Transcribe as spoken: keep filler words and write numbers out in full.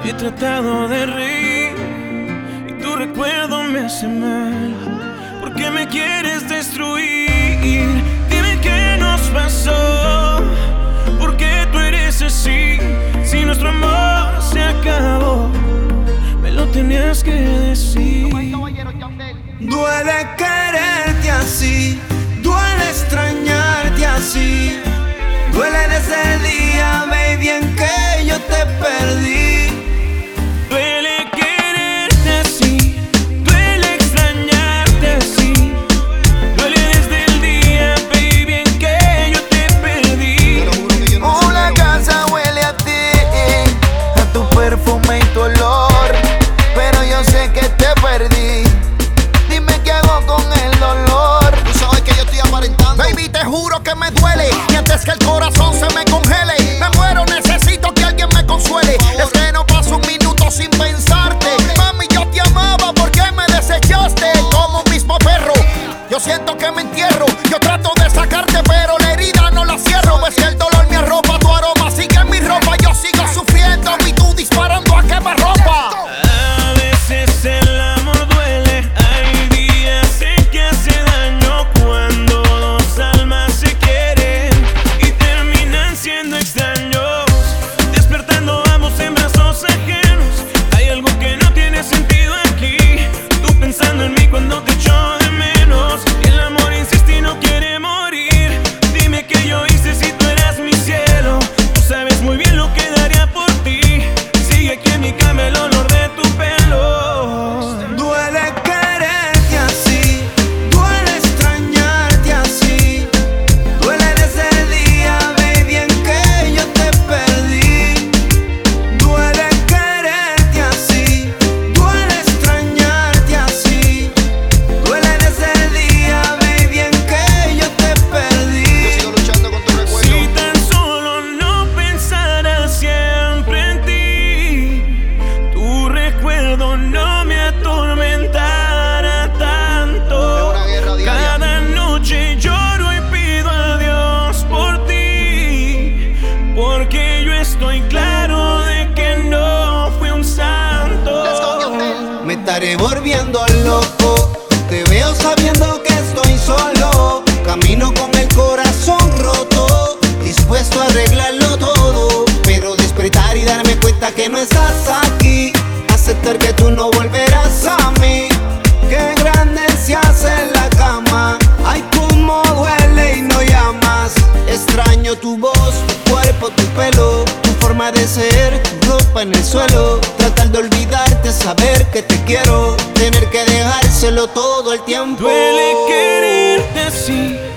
He tratado de reír y tu recuerdo me hace mal. ¿Por qué me quieres destruir? Dime qué nos pasó. ¿Por qué tú eres así? Si nuestro amor se acabó, me lo tenías que decir. Duele quererte así, duele extrañarte así. Duele desde el día, baby, en que yo te perdí. Duele quererte así, duele extrañarte así. Duele desde el día, baby, en que yo te perdí. Una casa huele a ti, a tu perfume y tu olor, pero yo sé que te perdí. Dime qué hago con el dolor. Tú sabes que yo estoy aparentando. Baby, te juro que me duele, y antes que el corazón se me congele, me muero, necesito que alguien me consuele. Es que no paso un minuto sin pensarte. Mami, yo te amaba, ¿por qué me desechaste? Como un mismo perro, yo siento que me entierro. Yo trato de sacarte, pero la herida no la cierro. Ves que el dolor me arropa, tu aroma sigue en mi ropa. Yo sigo sufriendo y tú disparando a quemarropa. A veces el amor duele. Hay días en que hace daño cuando dos almas se quieren y terminan siendo extraños, despertando ambos en brazos ajenos. Hay algo que no tiene sentido aquí. Tú pensando en mí cuando te echo de menos. El amor insiste y no quiere morir. Dime qué yo hice si tú eras mi cielo. Tú sabes muy bien lo que daría por ti. Sigue aquí en mi cama el olor de tu pelo. Duele quererte así, duele extrañarte así. Duele desde el día, baby, en que yo te perdí. Duele quererte así, duele extrañarte así. Duele desde el día, baby, en que yo te Yo perdí. sigo luchando con tu recuerdo. Si tan solo no pensara siempre en ti, tu recuerdo no me atormentara Es tanto. una guerra diaria. Cada noche lloro y pido a Dios por ti, porque yo estoy claro de que no fui un Let's go, santo. Yandel. Me estaré volviendo loco. Te veo sabiendo que estoy solo. Camino con el corazón roto, dispuesto a arreglarlo todo, pero despertar y darme cuenta que no estás aquí. Aceptar que tú no volverás a mí. Qué grande se hace la cama. Ay, cómo duele y no llamas. Extraño tu voz, tu cuerpo, tu pelo, tu forma de ser, tu ropa en el suelo. Tratar de olvidarte, saber que te quiero, tener que dejárselo todo el tiempo. Duele quererte así,